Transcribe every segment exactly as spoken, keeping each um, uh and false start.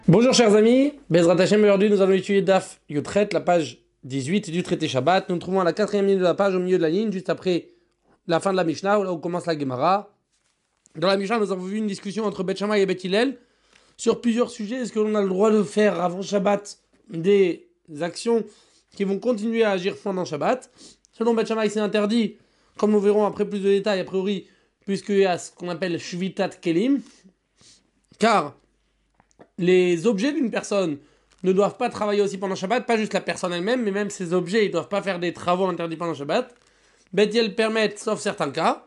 Bonjour chers amis, Bezrat Hashem, aujourd'hui nous allons étudier Daf Yotret, la page dix-huit du traité Shabbat. Nous nous trouvons à la quatrième ligne de la page, au milieu de la ligne, juste après la fin de la Mishnah, là où commence la Gemara. Dans la Mishnah, nous avons vu une discussion entre Beth Shammai et Beth Hillel sur plusieurs sujets. Est-ce que l'on a le droit de faire avant Shabbat des actions qui vont continuer à agir pendant Shabbat? Selon Beth Shammai, c'est interdit, comme nous verrons après plus de détails, a priori, puisqu'il y a ce qu'on appelle Shvitat Kelim, car les objets d'une personne ne doivent pas travailler aussi pendant Shabbat, pas juste la personne elle-même, mais même ses objets, ils ne doivent pas faire des travaux interdits pendant Shabbat. Beth Hillel permettent, sauf certains cas.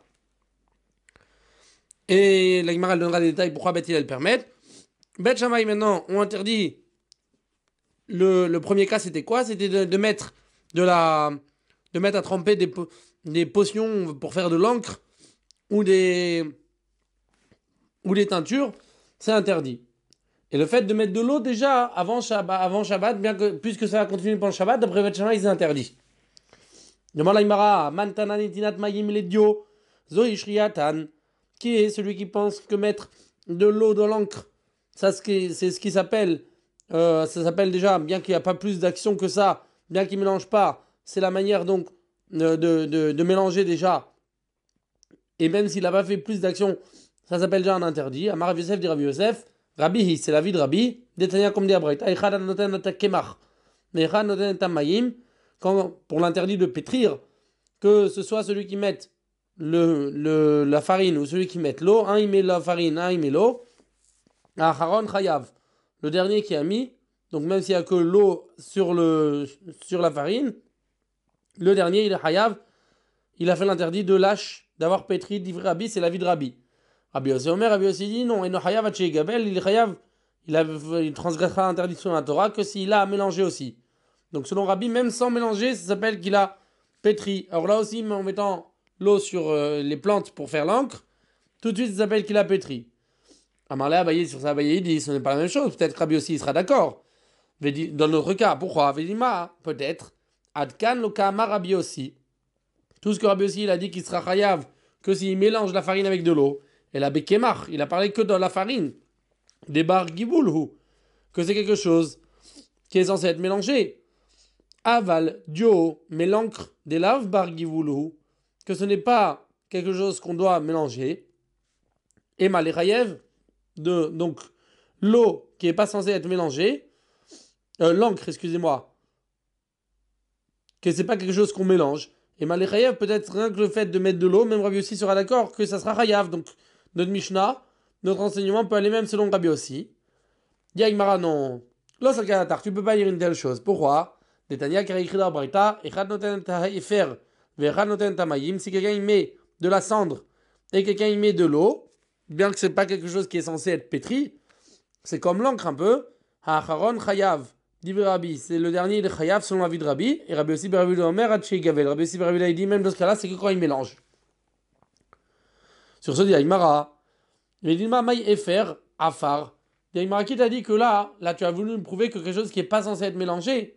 Et la Gemara donnera des détails pourquoi Beth Hillel permettent. Beth Shammai maintenant ont interdit. Le, le premier cas, c'était quoi? C'était de, de mettre de la, de mettre à tremper des, des potions pour faire de l'encre ou des, ou des teintures. C'est interdit. Et le fait de mettre de l'eau déjà avant Shabbat, avant Shabbat bien que, puisque ça va continuer pendant Shabbat, d'après Beth Shammai, c'est interdit. Demande la Gemara, Mantana nitinat mayim ledio, zohi shriatan, qui est celui qui pense que mettre de l'eau dans l'encre, ça c'est ce qui s'appelle, euh, ça s'appelle déjà, bien qu'il n'y a pas plus d'action que ça, bien qu'il ne mélange pas, c'est la manière donc de, de, de, de mélanger déjà. Et même s'il n'a pas fait plus d'action, ça s'appelle déjà un interdit. Amar Rav Yosef dit Rav Yosef, Rabbi, c'est la vie de Rabbi. Détania comme dit Abraïta. Echad noten ta kemach. Echad noten ta mayim. Quand, pour l'interdit de pétrir, que ce soit celui qui met le, le, la farine ou celui qui met l'eau, un il met la farine, un il met l'eau. Aharon chayav. Le dernier qui a mis, donc même s'il n'y a que l'eau sur, le, sur la farine, le dernier il est chayav. Il a fait l'interdit de lâche, d'avoir pétri d'ivrei Rabbi, c'est la vie de Rabbi. Rabbi Yossi Omer, Rabbi Yossi dit non, il est chayav, il, il transgressera l'interdiction de la Torah que s'il a mélangé aussi. Donc selon Rabbi, même sans mélanger, ça s'appelle qu'il a pétri. Alors là aussi, en mettant l'eau sur euh, les plantes pour faire l'encre, tout de suite ça s'appelle qu'il a pétri. Amarlé Abaye sur ça, Abaye dit ce n'est pas la même chose. Peut-être Rabbi aussi il sera d'accord. Dans notre cas, pourquoi Vedima, peut-être. Adkan lo kama Rabbi aussi. Tout ce que Rabbi aussi il a dit qu'il sera chayav que s'il mélange la farine avec de l'eau. Et la bekemach, il a parlé que dans la farine. Des bar giboulhu, que c'est quelque chose qui est censé être mélangé. Aval, dio, mais l'encre des laves bar giboulhu, que ce n'est pas quelque chose qu'on doit mélanger. Et malerayev, de donc l'eau qui n'est pas censée être mélangée, euh, l'encre, excusez-moi, que c'est pas quelque chose qu'on mélange. Et malerayev, peut-être rien que le fait de mettre de l'eau, même Rabbi aussi sera d'accord que ça sera chayav. Donc notre Mishnah, notre enseignement peut aller même selon Rabbi aussi. Yaïmara, non. L'osakanatar, tu peux pas dire une telle chose. Pourquoi? Netanya, car écrit dans Braïta, Echad noten ta efer, Vechad noten ta mayim. Si quelqu'un y met de la cendre et quelqu'un y met de l'eau, bien que c'est pas quelque chose qui est censé être pétri, c'est comme l'encre un peu. Ha'acharon chayav. Dit Rabbi, c'est le dernier de chayav selon la vie de Rabbi. Et Rabbi aussi, Rabbi de Omer, Haché Gavel. Rabbi aussi, Rabbi il dit même dans ce cas-là, c'est que quand il mélange. Sur ce, dit Aïmara, il dit Maï Efer, Afar. Aïmara qui t'a dit que là, là, tu as voulu me prouver que quelque chose qui n'est pas censé être mélangé.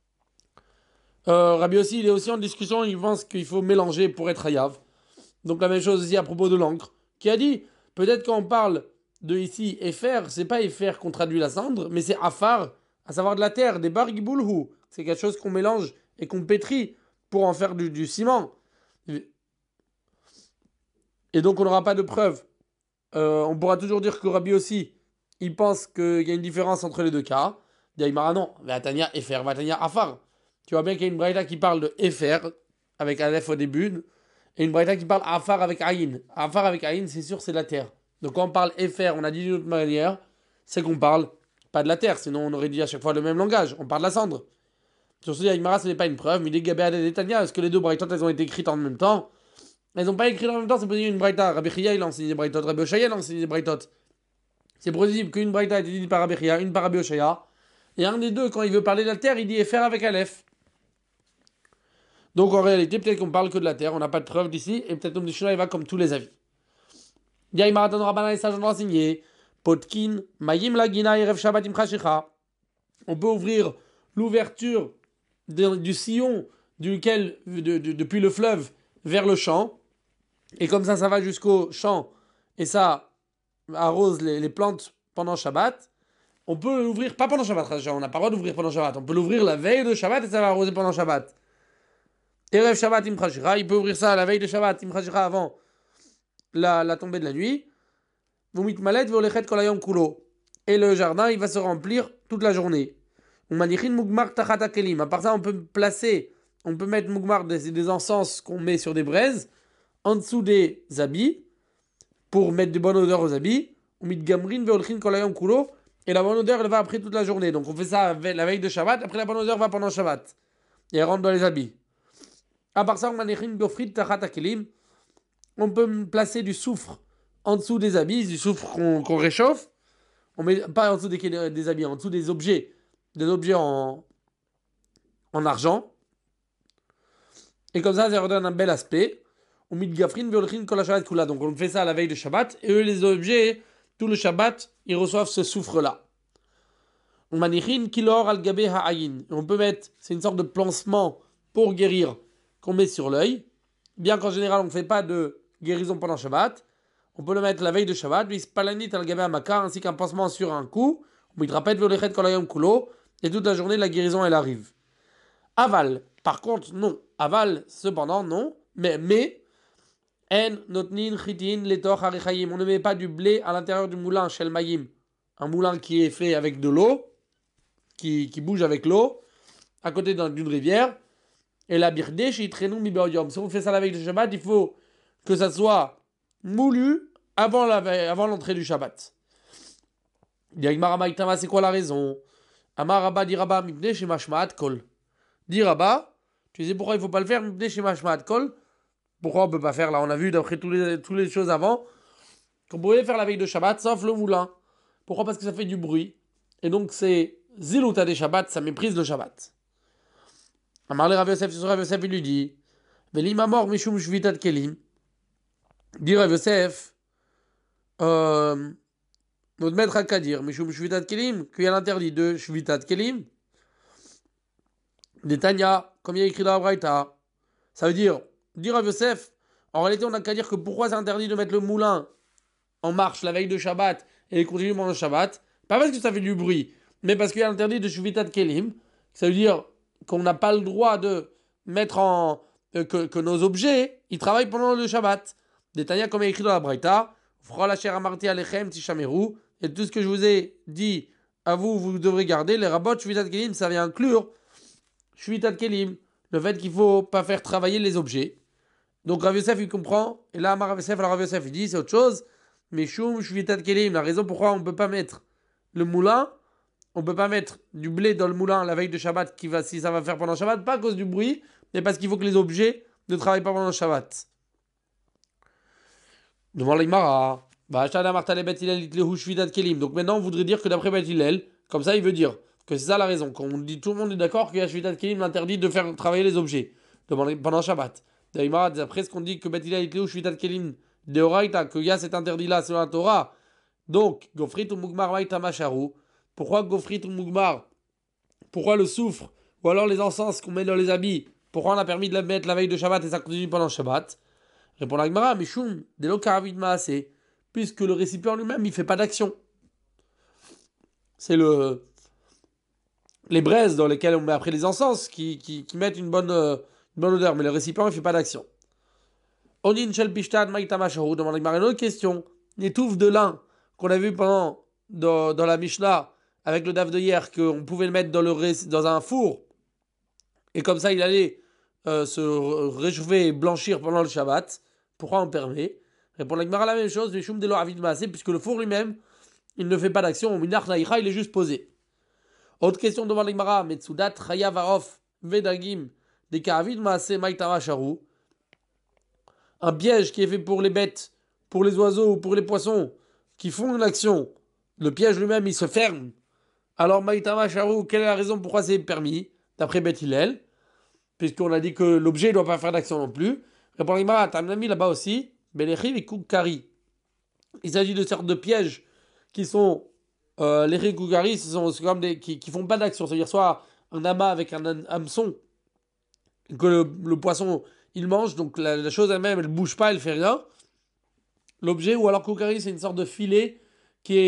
Euh, Rabbi aussi, il est aussi en discussion, il pense qu'il faut mélanger pour être Hayav. Donc la même chose aussi à propos de l'encre, qui a dit, peut-être quand on parle de ici Efer, c'est pas Efer qu'on traduit la cendre, mais c'est Afar, à savoir de la terre, des bargiboulhu. C'est quelque chose qu'on mélange et qu'on pétrit pour en faire du, du ciment. Et donc on n'aura pas de preuve. Euh, on pourra toujours dire que Rabbi aussi, il pense qu'il y a une différence entre les deux cas. Daïmara non, Vatania Efer, Vatania Afar. Tu vois bien qu'il y a une braïta qui parle de Efer, avec Aleph au début, et une braïta qui parle Afar avec Aïn. Afar avec Aïn, c'est sûr, c'est la terre. Donc quand on parle Efer, on a dit d'une autre manière, c'est qu'on parle pas de la terre, sinon on aurait dit à chaque fois le même langage. On parle de la cendre. Sur ce, Daïmara, ce n'est pas une preuve, mais il est Gabé et Tania, est-ce que les deux braïtas, elles ont été écrites en même temps? Elles n'ont pas écrit en même temps, c'est possible une braïta. Rabbi Chia, il a enseigné des braïtot. Rabbi Oshaya, il a enseigné des braïtot. C'est possible qu'une braïta ait été dite par Rabbi Chia, une par Rabbi Oshaya. Et un des deux, quand il veut parler de la terre, il dit faire avec Aleph. Donc en réalité, peut-être qu'on parle que de la terre, on n'a pas de preuve d'ici, et peut-être que le Mishnah il va comme tous les avis. Yaï Marathon Rabbanan et Sajon renseigné. Potkin, Mayim Lagina, Erev Shabbat Imchashicha. On peut ouvrir l'ouverture du sillon duquel, de, de, depuis le fleuve vers le champ. Et comme ça, ça va jusqu'au champ. Et ça arrose les, les plantes pendant Shabbat. On peut l'ouvrir pas pendant Shabbat, on n'a pas le droit d'ouvrir pendant Shabbat. On peut l'ouvrir la veille de Shabbat et ça va arroser pendant Shabbat. Erev Shabbat Imchashira, il peut ouvrir ça la veille de Shabbat Imchashira avant la, la tombée de la nuit. Vomit malet volechet kolayom kulo. Et le jardin, il va se remplir toute la journée. Umanichin mugmar tachata kelim. À part ça, on peut placer, on peut mettre mugmar des, des encens qu'on met sur des braises en dessous des habits pour mettre de bonne odeur aux habits. Umit gamrin veolchin kolayom kulo. Et la bonne odeur, elle va après toute la journée. Donc on fait ça la veille de Shabbat. Après, la bonne odeur va pendant Shabbat. Et elle rentre dans les habits. À part ça, on peut placer du soufre en dessous des habits, du soufre qu'on, qu'on réchauffe. On met pas en dessous des, des habits, en dessous des objets, des objets en, en argent. Et comme ça, ça redonne un bel aspect. On met gafrin veolchin kol Shabbat kula. Donc on fait ça à la veille de Shabbat. Et eux, les objets, tout le Shabbat, ils reçoivent ce soufre-là. On manichin kilor al gabe ha'ayin. On peut mettre, c'est une sorte de pansement pour guérir qu'on met sur l'œil. Bien qu'en général, on ne fait pas de guérison pendant Shabbat. On peut le mettre la veille de Shabbat. Ainsi qu'un pansement sur un cou. Et toute la journée, la guérison, elle arrive. Aval. Par contre, non. Aval, cependant, non. Mais, mais, en notnin chitin letoch harechayim. On ne met pas du blé à l'intérieur du moulin shel mayim. Un moulin qui est fait avec de l'eau, qui, qui bouge avec l'eau, à côté d'une rivière. Et la birde chez Itrenou Mibeoyom. Si on fait ça la veille du Shabbat, il faut que ça soit moulu avant, la veille, avant l'entrée du Shabbat. Diragmaramaitama, c'est quoi la raison? Amaraba diraba mibne chez Mashmaat Kol. Diraba, tu sais pourquoi il ne faut pas le faire? Mibne chez Mashmaat Kol. Pourquoi on ne peut pas faire là? On a vu d'après toutes les, toutes les choses avant qu'on pouvait faire la veille de Shabbat sauf le moulin. Pourquoi? Parce que ça fait du bruit. Et donc c'est Zilouta des Shabbat, ça méprise le Shabbat. Amar le Rav Yosef, sur Rav Yosef, il lui dit Velim amor mishum shvitat kelim. Dit Rav Yosef, euh, notre maître a qu'à dire mishum shvitat kelim, qu'il y a l'interdit de shvitat kelim. Des Tanya, comme il y a écrit dans la Braïta. Ça veut dire, dit Rav Yosef, en réalité, on n'a qu'à dire que pourquoi c'est interdit de mettre le moulin en marche la veille de Shabbat et continuer pendant le Shabbat. Pas parce que ça fait du bruit, mais parce qu'il y a l'interdit de shvitat kelim. Ça veut dire qu'on n'a pas le droit de mettre en... Euh, que, que nos objets, ils travaillent pendant le Shabbat. Détaillé comme il est écrit dans la Braïta, et tout ce que je vous ai dit à vous, vous devrez garder, les rabots, shvitat kelim, ça vient inclure shvitat kelim, le fait qu'il ne faut pas faire travailler les objets. Donc Rav Yosef, il comprend, et là, Rav Yosef, alors Rav Yosef, il dit, c'est autre chose, mais shum shvitat kelim, la raison pourquoi on ne peut pas mettre le moulin, on ne peut pas mettre du blé dans le moulin la veille de Shabbat, qui va, si ça va faire pendant Shabbat, pas à cause du bruit, mais parce qu'il faut que les objets ne travaillent pas pendant le Shabbat. Devant l'Imara, donc maintenant on voudrait dire que d'après Beth Hillel, comme ça il veut dire que c'est ça la raison, qu'on dit tout le monde est d'accord qu'il y a Shvitat Kelim l'interdit de faire travailler les objets pendant Shabbat. D'après ce qu'on dit que Beth Hillel est Shvitat Kelim de Oraita, qu'il y a cet interdit là selon la Torah, donc Gofrit ou Mugmar Maïta Macharu. Pourquoi Gofrit ou Mugmar? Pourquoi le soufre? Ou alors les encens qu'on met dans les habits? Pourquoi on a permis de la mettre la veille de Shabbat et ça continue pendant Shabbat? Répond la Gemara, Mishum, Delo Karavid Maaseh, puisque le récipient lui-même, il ne fait pas d'action. C'est le les braises dans lesquelles on met après les encens qui, qui, qui mettent une bonne, euh, une bonne odeur, mais le récipient, il ne fait pas d'action. Onin Shel Pishtad Maïta Macharu, demande la Gemara une autre question. L'étouffe de lin qu'on a vu pendant dans, dans la Mishnah, avec le daf de hier, qu'on pouvait le mettre dans, le, dans un four, et comme ça il allait euh, se réchauffer et blanchir pendant le Shabbat. Pourquoi on permet? Répond la Gemara la même chose, puisque le four lui-même, il ne fait pas d'action, il est juste posé. Autre question devant la Gemara, Metsudat Chayavaof Vedagim de Karavid Maase Maitama Sharu. Un piège qui est fait pour les bêtes, pour les oiseaux ou pour les poissons qui font une action, le piège lui-même il se ferme. Alors Maïtama Sharu, quelle est la raison pourquoi c'est permis? D'après Beth Hillel, puisqu'on a dit que l'objet ne doit pas faire d'action non plus. Répond la Gemara, t'as un ami là-bas aussi, Belechiv et Koukari. Il s'agit de sortes de pièges qui sont euh, les Koukari, ce sont comme des qui, qui font pas d'action, c'est-à-dire soit un amas avec un hameçon que le, le poisson il mange, donc la, la chose elle-même elle bouge pas, elle fait rien. L'objet, ou alors Koukari, c'est une sorte de filet qui est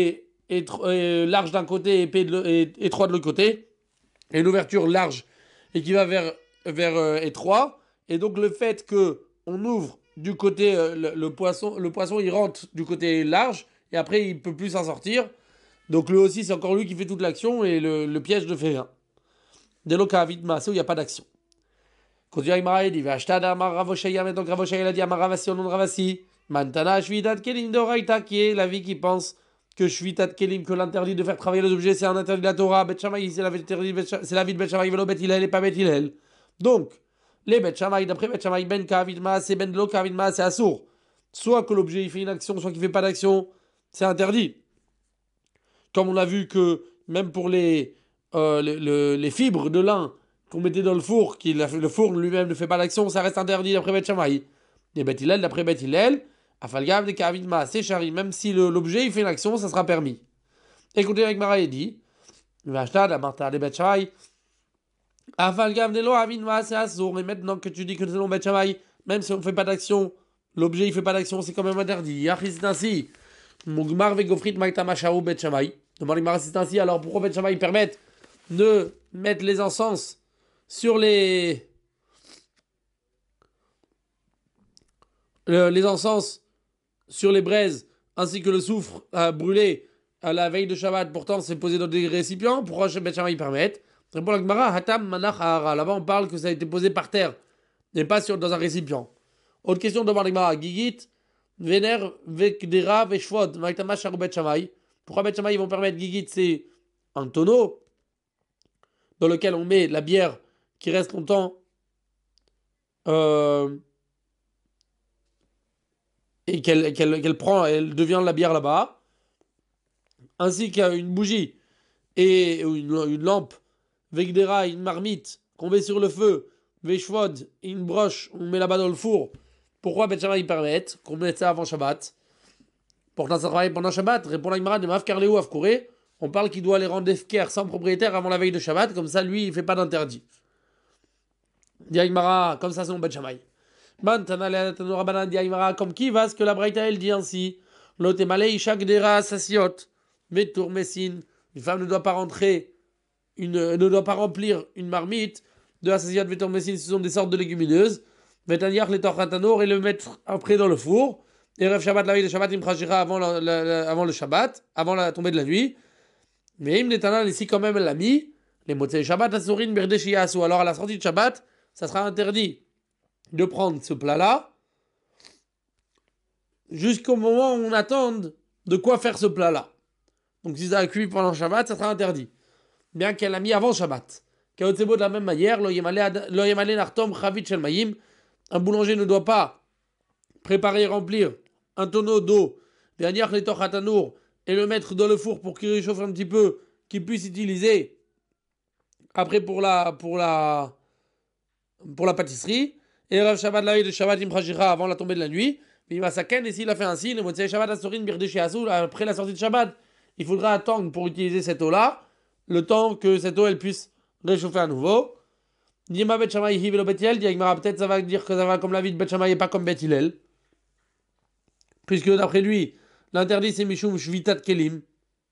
étro- euh, large d'un côté et, épais de l'au- et étroit de l'autre côté, et une ouverture large et qui va vers, vers euh, étroit. Et donc le fait que on ouvre du côté euh, le, le poisson, le poisson il rentre du côté large et après il peut plus s'en sortir. Donc lui aussi c'est encore lui qui fait toute l'action et le, le piège ne fait rien. Dès lors qu'à vite massé où il n'y a pas d'action. Continue Agmara et dit Vashta d'Amar Ravoshaya, mais donc Ravoshaya a dit Amar Ravasi au nom de Ravasi. Mantana Shvitat Kelim d'Oraita, qui est la vie qui pense que Shvitat Kelim, que l'interdit de faire travailler les objets, c'est un interdit de la Torah. Bet Shammai, c'est la vie de Bet Shammai, velo Bet Hillel et pas Bet Hillel. Donc, les Bet Shammai, d'après Bet Shammai, Ben Kavid Maas et Ben Lo Kavid Maas, c'est assourd. Soit que l'objet il fait une action, soit qu'il fait pas d'action, c'est interdit. Comme on a vu que même pour les, euh, le- le- les fibres de lin qu'on mettait dans le four, qui le four lui-même ne fait pas l'action, ça reste interdit d'après Bet Shammai. Et Bet Hillel, d'après Bet Hillel, Afalgav de Kavid Maas, Shari, même si le- l'objet il fait une action, ça sera permis. Écoutez avec Mara dit, Vashtad, Amarta, les Bet Shammai, Afalgav de Lo Avid Maas, c'est assourd. Mais maintenant que tu dis que c'est non Bet Shammai, même si on ne fait pas d'action, l'objet il fait pas d'action, c'est quand même interdit. Yachis c'est ainsi. Mugmar vegofrit maïta mashaou Bet Shammai. Demande Mara c'est ainsi. Alors pourquoi Bet Shammai permettent de mettre les encens sur les le- les encens sur les braises ainsi que le soufre à brûler à la veille de Shabbat, pourtant c'est posé dans des récipients, pourquoi Bet Shammai permettent? Répond la Gemara, Hatam Manach Ahara. Là-bas on parle que ça a été posé par terre et pas sur, dans un récipient. Autre question de la Gemara, Gigit, Vener, Vekdera, Veshvod, Maïtama Sharou Bet Shammai. Pourquoi Bet Shammai ils vont permettre Gigit? C'est un tonneau dans lequel on met la bière qui reste longtemps euh, et qu'elle qu'elle qu'elle prend, elle devient la bière là-bas, ainsi qu'une bougie et une, une lampe, Vegdera, une marmite qu'on met sur le feu, Veshvod, une broche, on met là-bas dans le four. Pourquoi Bet Shammai ils permettent qu'on mette ça avant Shabbat? Pourtant ça travaille pendant Shabbat. Répond la Gemara de Mafkar Léo Afkouré. On parle qu'il doit les rendre efker sans propriétaire avant la veille de Shabbat, comme ça lui il fait pas d'interdit. Dit Agmara, comme ça c'est mon Bet Shammai. Comme qui va ce que la Braïta elle dit ainsi? L'otemale ishak dera sasiot. Vetour messine. Une femme ne doit pas rentrer, une, ne doit pas remplir une marmite de assasiot vetour messine, ce sont des sortes de légumineuses. Vetaniach les torchatanour et le mettre après dans le four. Et Rev Shabbat, la veille de Shabbat, il me prachira avant, la, la, la, avant le Shabbat, avant la tombée de la nuit. Mais il me ici quand même elle l'a mis. Les motzei Shabbat, la sourine, berdeshiyasu. Alors à la sortie de Shabbat, ça sera interdit de prendre ce plat-là jusqu'au moment où on attend de quoi faire ce plat-là. Donc si ça a cuit pendant Shabbat, ça sera interdit. Bien qu'elle l'a mis avant Shabbat. Kaotsebo de la même manière, lo yemale nartom chavit shel mayim. Un boulanger ne doit pas préparer et remplir un tonneau d'eau, dernière les torchatanour, et le mettre dans le four pour qu'il réchauffe un petit peu, qu'il puisse utiliser après pour la, pour la, pour la pâtisserie. Et Rav Shabbat la veille de Shabbat Imrachira avant la tombée de la nuit. Il va s'aken et s'il a fait ainsi, le Motsei Shabbat Asorin Birdéché Asou, après la sortie de Shabbat, il faudra attendre pour utiliser cette eau-là, le temps que cette eau elle puisse réchauffer à nouveau. Dima Bet Shammai Hivelo Bet Hillel, peut-être ça va dire que ça va comme la vie de Bet Shammai et pas comme Bet Hillel. Puisque d'après lui, l'interdit c'est Mishum Shvitat Kelim.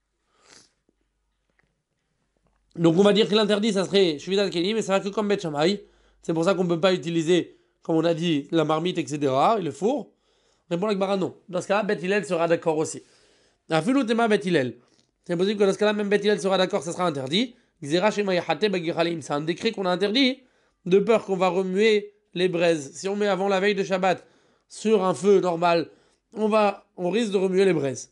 Donc on va dire que l'interdit ça serait Shvitat Kelim, mais ça va que comme Bet Shammai. C'est pour ça qu'on ne peut pas utiliser, comme on a dit, la marmite, et cetera, et le four. Répond la Gemara non. Dans ce cas-là, Bet Hillel sera d'accord aussi. Afilutema Bet Hillel. C'est possible que dans ce cas-là, même Bet Hillel sera d'accord, ça sera interdit. C'est un décret qu'on a interdit, de peur qu'on va remuer les braises. Si on met avant la veille de Shabbat sur un feu normal, on va, on risque de remuer les braises.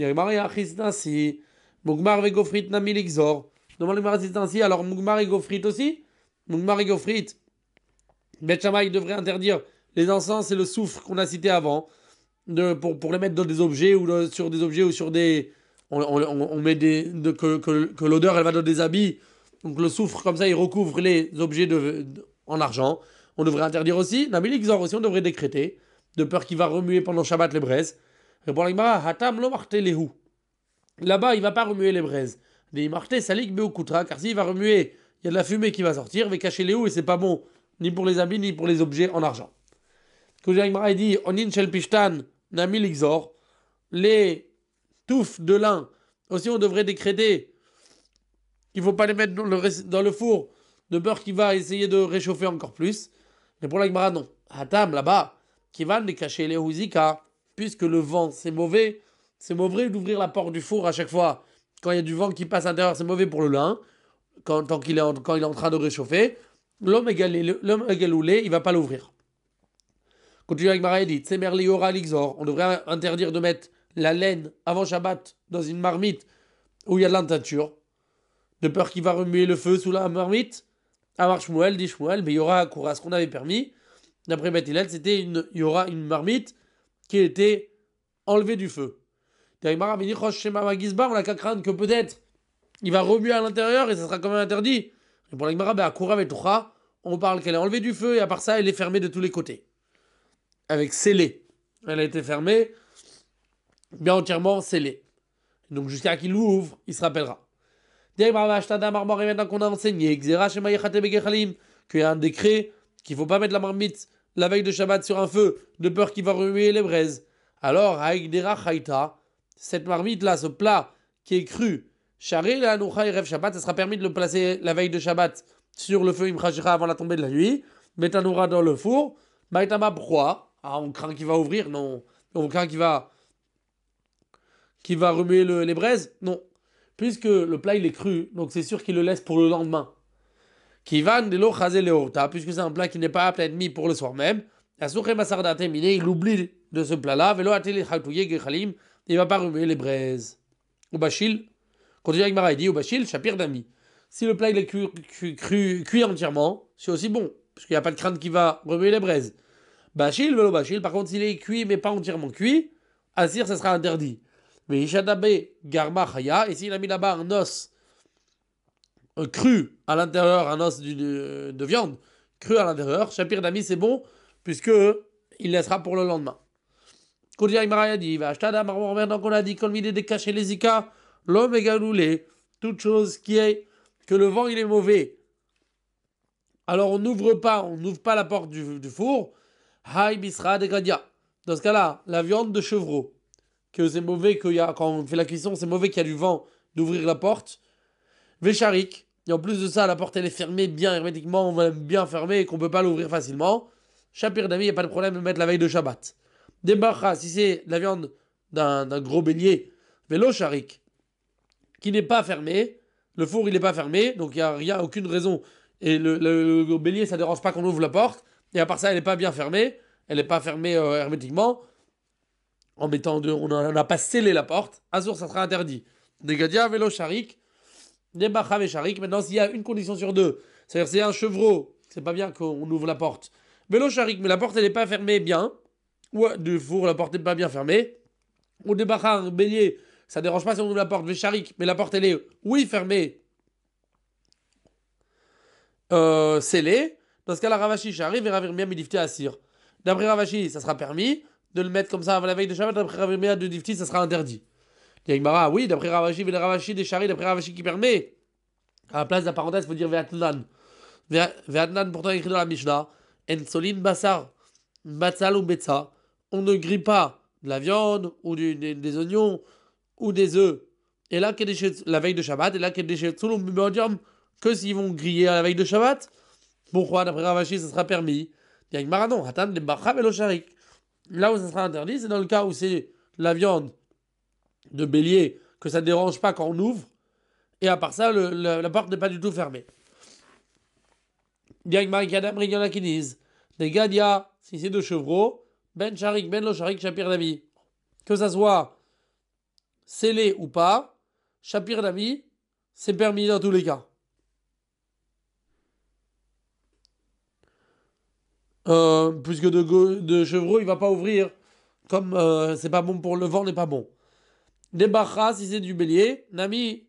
Mugmar et Gofrit Nami Lixor. Demande le Gemara c'est ainsi. Alors Mugmar et Gofrit aussi. Mugmar et Gofrit. Bet Shammai devrait interdire les encens et le soufre qu'on a cité avant, de, pour, pour les mettre dans des objets ou de, sur des objets ou sur des. On, on, on met des. De, que que, que l'odeur elle va dans des habits. Donc le soufre, comme ça, il recouvre les objets de, de, en argent. On devrait interdire aussi. Nami Lixor aussi, on devrait décréter, de peur qu'il va remuer pendant Shabbat les braises. Répond la Gemara, Hatam lo marte lehu. Là-bas, il ne va pas remuer les braises. Les martés salik beokutra, car s'il va remuer, il y a de la fumée qui va sortir, va cacher les houes et c'est pas bon, ni pour les habits, ni pour les objets en argent. Koujaïmara dit, onin shel pishtan nami lixor, les touffes de lin Aussi, on devrait décréter qu'il ne faut pas les mettre dans le, dans le four de peur qu'il va essayer de réchauffer encore plus. Mais pour la Gemara, non. À table, là-bas, qui va les cacher les huzika, puisque le vent, c'est mauvais, c'est mauvais d'ouvrir la porte du four à chaque fois. Quand il y a du vent qui passe à l'intérieur, c'est mauvais pour le lin, quand, tant qu'il est en, quand il est en train de réchauffer. L'homme égalé, l'homme égaloulé, il ne va pas l'ouvrir. Continue avec Mara dit, Tsemer liora lixor, on devrait interdire de mettre la laine avant Shabbat dans une marmite où il y a de la teinture, de peur qu'il va remuer le feu sous la marmite. Amar Shmuel, dit Shmuel, mais il y aura à ce qu'on avait permis. D'après Beth Hillel, c'était une, il y aura une marmite qui était enlevée du feu. On n'a qu'à craindre que peut-être il va remuer à l'intérieur et ça sera quand même interdit. Et pour la Gemara, ben, à Kourav et Toucha, on parle qu'elle est enlevée du feu et à part ça, elle est fermée de tous les côtés. Avec scellé. Elle a été fermée, bien entièrement scellée. Donc jusqu'à qu'il l'ouvre, il se rappellera. Maintenant qu'on a enseigné qu'il y a un décret qu'il ne faut pas mettre la marmite la veille de Shabbat sur un feu de peur qu'il va remuer les braises. Alors, cette marmite-là, ce plat qui est cru, Shabbat, ça sera permis de le placer la veille de Shabbat sur le feu Imchashira avant la tombée de la nuit. Metanoura dans le four. Maïtama, pourquoi? Ah, on craint qu'il va ouvrir? Non. On craint qu'il va, qu'il va remuer le, les braises? Non. Puisque le plat il est cru, donc c'est sûr qu'il le laisse pour le lendemain. Kivan de lo chazé leorta, puisque c'est un plat qui n'est pas apte à être mis pour le soir même. Il oublie de ce plat-là, velo ateli chatouye gechalim, il va pas remuer les braises. Ou bachil, continue avec Mara, il dit, ou bachil, chapir d'ami. Si le plat il est cru, cru, cru, cuit entièrement, c'est aussi bon, parce qu'il n'y a pas de crainte qu'il va remuer les braises. Bachil, velo bachil, par contre s'il est cuit mais pas entièrement cuit, assir ça sera interdit. Mais Ishadabe Garma Chaya, et s'il a mis là-bas un os euh, cru à l'intérieur, un os de, de viande cru à l'intérieur, Shapir d'ami c'est bon, puisque il laissera pour le lendemain. Kodia Imara dit, va acheter maintenant qu'on a dit qu'on l'idée de cacher les zika, l'homme est galoulé, toute chose qui est que le vent il est mauvais. Alors on n'ouvre pas, on n'ouvre pas la porte du, du four. Haï bisra de gadia. Dans ce cas-là, la viande de chevreau. Que c'est mauvais qu'il y a, quand on fait la cuisson, c'est mauvais qu'il y a du vent d'ouvrir la porte. Vécharik, et en plus de ça, la porte elle est fermée bien hermétiquement, bien fermée et qu'on peut pas l'ouvrir facilement. Chapir d'ami, il n'y a pas de problème de mettre la veille de Shabbat. Débarra, si c'est la viande d'un, d'un gros bélier, vélo charik, qui n'est pas fermé, le four il n'est pas fermé, donc il n'y a rien, aucune raison. Et le, le, le bélier, ça ne dérange pas qu'on ouvre la porte. Et à part ça, elle n'est pas bien fermée, elle n'est pas fermée euh, hermétiquement. En mettant de, on n'a pas scellé la porte, Azur, ça sera interdit. Negadia, vélo charik, Nebacha et charik. Maintenant, s'il y a une condition sur deux, c'est-à-dire c'est un chevreau, c'est pas bien qu'on ouvre la porte. Vélo charik, mais la porte elle n'est pas fermée bien, ou du four, la porte n'est pas bien fermée. Ou Nebacha, un bélier, ça dérange pas si on ouvre la porte. Vécharik, mais la porte elle est, oui, fermée, euh, scellée. Dans ce cas, la Ravashi arrive et Ravir Mia Midifti Assir. D'après Ravashi, ça sera permis. De le mettre comme ça avant la veille de Shabbat, d'après Rav Mia de Difti, ça sera interdit. Yagmara, oui, d'après Ravashi, les Ravashi des Chari, d'après Ravashi qui permet. À la place de la parenthèse, il faut dire Ve'atnan. Ve'atnan, pourtant écrit dans la Mishnah. En solin basar, batzal ou betza. On ne grille pas de la viande, ou du, des, des oignons, ou des œufs. Et là, la veille de Shabbat, et là, que s'ils vont griller à la veille de Shabbat. Pourquoi, d'après Ravashi, ça sera permis? Yagmara, non, Hatan, les Bacha, Velo Sharik. Là où ça sera interdit, c'est dans le cas où c'est la viande de bélier, que ça ne dérange pas quand on ouvre, et à part ça, le, le, la porte n'est pas du tout fermée. Il y en a qui disent, des gadia, si c'est de chevreau, ben charik, ben lo charik, chapir d'ami. Que ça soit scellé ou pas, chapir d'ami, c'est permis dans tous les cas. Euh, puisque de, de chevreau, il va pas ouvrir, comme euh, c'est pas bon pour le vent, n'est pas bon. Des bachas, si c'est du bélier, nami,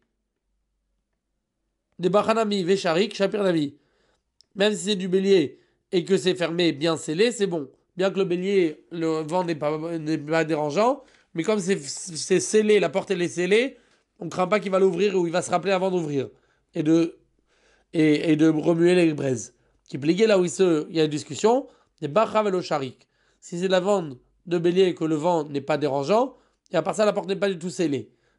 des bachas nami, vécharik, chapir nami. Même si c'est du bélier et que c'est fermé, bien scellé, c'est bon. Bien que le bélier, le vent n'est pas, n'est pas dérangeant, mais comme c'est, c'est scellé, la porte elle est scellée, on craint pas qu'il va l'ouvrir ou il va se rappeler avant d'ouvrir et de, et, et de remuer les braises. Qui pliait là où il, se, il y a une discussion, des bachav et charik. Si c'est de la viande de bélier et que le vent n'est pas dérangeant, et à part ça, la porte n'est pas du tout scellée.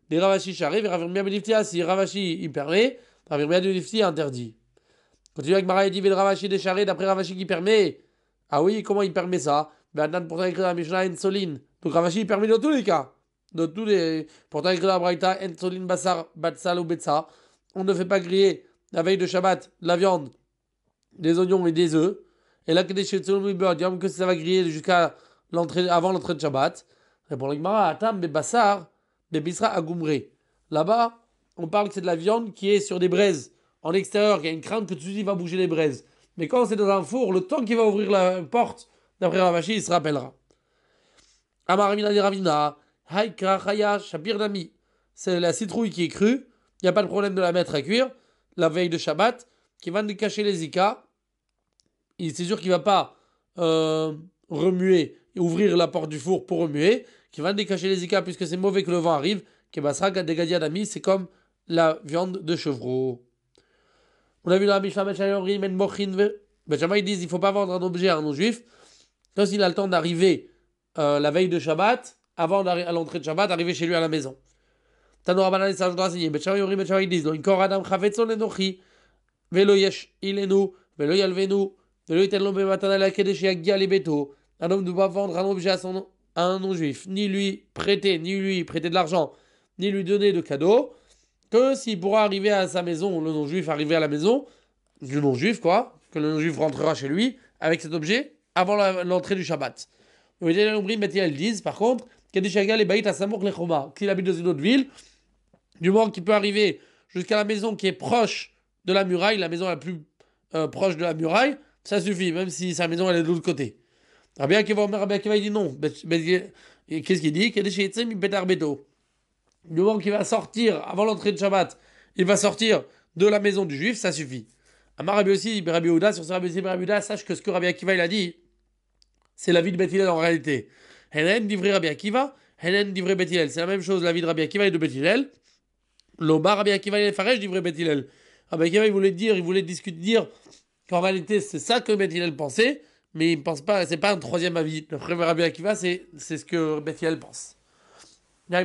des Ravashi Charé, Rav Yirmiyah ben Lifti, si Ravashi il permet, Rav Yirmiyah ben Lifti interdit. Continue avec Mara et dit, le Ravashi des Charé, d'après Ravashi qui permet. Ah oui, comment il permet ça? Ben, pourtant, écrit dans la Mishnah, Ensolin. Donc Ravashi il permet dans tous les cas. Dans tous les. Pourtant, écrit dans la Braïta, Ensolin, Bassar, Batsal ou Betsa. On ne fait pas griller la veille de Shabbat de la viande, des oignons et des œufs. Et là, que des que ça va griller jusqu'à l'entrée, avant l'entrée de Shabbat. Répond le Gemara, Atam, Bebassar, Bebisra, Agumré. Là-bas, on parle que c'est de la viande qui est sur des braises. En extérieur, il y a une crainte que tout de suite il va bouger les braises. Mais quand c'est dans un four, le temps qu'il va ouvrir la porte, d'après Ravashi, il se rappellera. Amaravina de Ravina, Haïkra, Chaya, Shapir Nami. C'est la citrouille qui est crue. Il n'y a pas de problème de la mettre à cuire la veille de Shabbat, qui va nous cacher les zika. C'est sûr qu'il ne va pas euh, remuer, ouvrir la porte du four pour remuer, qui va décacher les zika puisque c'est mauvais que le vent arrive. Qui basra gadia d'ami, c'est comme la viande de chevreau. On a vu dans la Mishnah Betchamay men mochin ve. Betchamay ils disent il ne faut pas vendre un objet à un non-juif quand il a le temps d'arriver euh, la veille de Shabbat, avant à l'entrée de Shabbat, arriver chez lui à la maison. Tanora Banan et Sajon enseigné. Betchamay Yorim Betchamay ils disent donc Kor Adam Chavetzon Enochi Velo Yesh Ilenu Velo Yalvenu Velo Yitenlo Bematana la Kedesh Yagia Lebeto. Un homme ne doit pas vendre un objet à, son, à un non-juif, ni lui prêter, ni lui prêter de l'argent, ni lui donner de cadeaux, que s'il pourra arriver à sa maison, le non-juif arriver à la maison du non-juif, quoi, que le non-juif rentrera chez lui avec cet objet avant la, l'entrée du Shabbat. Ils disent, par contre, qu'il habite dans une autre ville, du moment qu'il peut arriver jusqu'à la maison qui est proche de la muraille, la maison la plus euh, proche de la muraille, ça suffit, même si sa maison elle est de l'autre côté. Rabbi Akiva, Rabbi Akiva il dit non. Qu'est-ce qu'il dit? Du moment qu'il va sortir avant l'entrée de Shabbat, il va sortir de la maison du juif, ça suffit. Amar Rabbi aussi, Rabbi Yehuda, sur ce Rabbi aussi, Rabbi Yehuda, sache que ce que Rabbi Akiva il a dit, c'est la vie de Beth Hillel en réalité. Henen divrei Rabbi Akiva, Henen divrei Beth Hillel. C'est la même chose, la vie de Rabbi Akiva et de Beth Hillel. L'Oba Rabbi Akiva il est faresh divrei Beth Hillel. Rabbi Akiva il voulait dire, il voulait discuter, dire qu'en réalité c'est ça que Beth Hillel pensait, mais il pense pas, c'est pas un troisième avis. Le frère Rabbi Akiva, c'est, c'est ce que Beth Hillel pense. Adam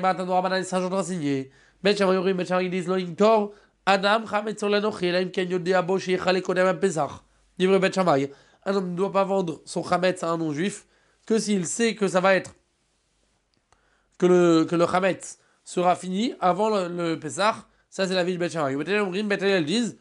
un homme ne doit pas vendre son chametz à un non-juif que s'il sait que ça va être que le que le chametz sera fini avant le, le Pesach. Ça c'est la vie de Bet Shammai. Ils disent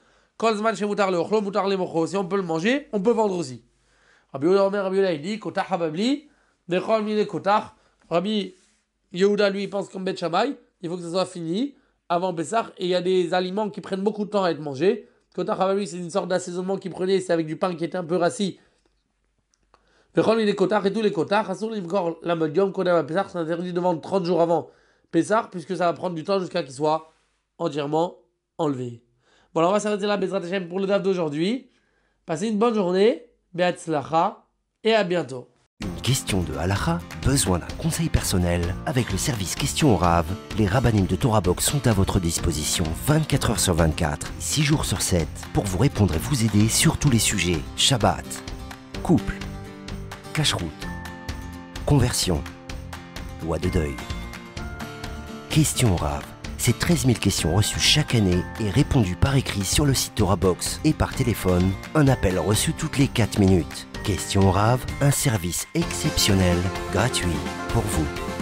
si on peut le manger, on peut vendre aussi. Rabbi Yehuda Rabbi Yehuda il dit kotach hababli bechol mine kotach. Rabbi Yehuda lui pense comme Bet Shammai, il faut que ça soit fini avant Pesach, et il y a des aliments qui prennent beaucoup de temps à être mangés. Kotach hababli c'est une sorte d'assaisonnement qu'il prenait, c'est avec du pain qui était un peu rassis. Bechol mine kotach et tous les kotach, asur limkor la medium kodem Pesach, c'est interdit de vendre trente jours avant Pesach puisque ça va prendre du temps jusqu'à qu'il soit entièrement enlevé. Bon alors on va s'arrêter là Bezrat Hashem pour le daf d'aujourd'hui. Passez une bonne journée, Be'atzlacha et à bientôt. Une question de halakha, besoin d'un conseil personnel? Avec le service Question au Rav, les rabbinim de Torah Box sont à votre disposition vingt-quatre heures sur vingt-quatre, six jours sur sept, pour vous répondre et vous aider sur tous les sujets. Shabbat, couple, cacheroute, conversion, loi de deuil. Question au Rav, c'est treize mille questions reçues chaque année et répondues par écrit sur le site Torah Box et par téléphone, un appel reçu toutes les quatre minutes. Question au Rav, un service exceptionnel, gratuit pour vous.